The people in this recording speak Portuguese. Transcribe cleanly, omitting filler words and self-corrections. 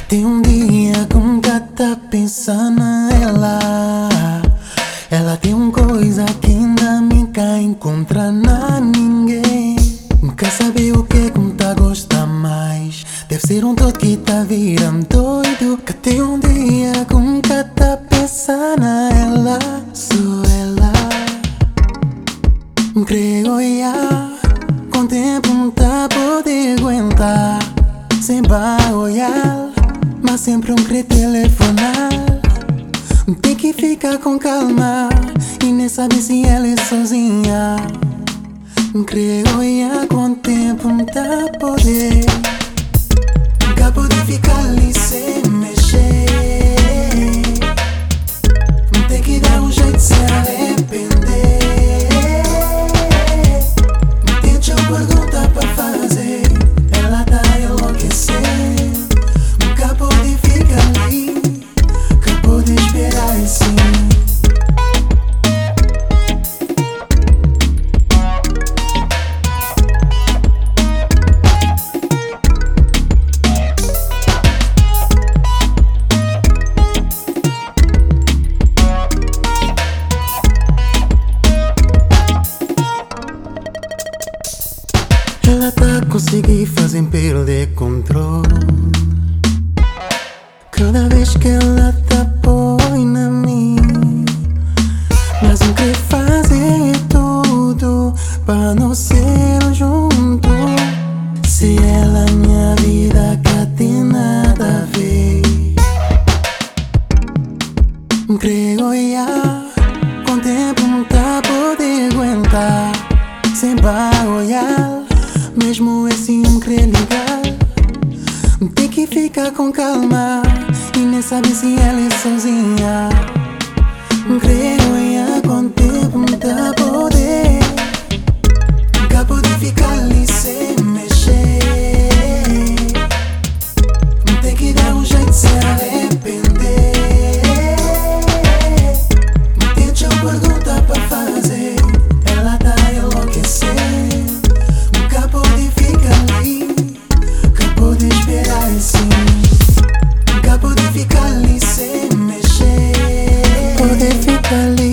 Tem um dia que nunca tá pensando nela. Ela tem uma coisa que ainda me quer encontrar na ninguém. Nunca sabe o que me tá gosta mais. Deve ser um todo que tá virando doido. Que tem um dia que nunca tá pensando nela. Sou ela. Creio já. Com o tempo não tá poder aguentar. Sem olhar, mas sempre querer telefonar. Tem que ficar com calma e nem sabe se ela é sozinha. Creio já com o tempo não tá poder. Nunca pode ficar ali sem mexer. Tem que dar um jeito de se arrepender. Tem de pergunta pra fazer. Ela tá enlouquecendo. Nunca pode ficar ali. Nunca pode esperar assim. Ela tá conseguindo fazer perder controle. Cada vez que ela tá põe na mim. Mas não quer fazer tudo pra não ser junto. Se ela minha vida cá tem nada a ver. Creio já com o tempo não tá poder aguentar. Sem olhar, mesmo assim não querer ligar. Tem que ficar com calma e nem sabe se ela é sozinha. Creio já com o tempo não tá poder. Nunca pode ficar ali sem mexer. Tem que dar um jeito de se arrepender. Tem de pergunta pra fazer. Ela tá enlouquecendo. Nunca pode ficar ali. Nunca pode esperar assim. Nunca pode ficar ali sem mexer. Pode ficar ali.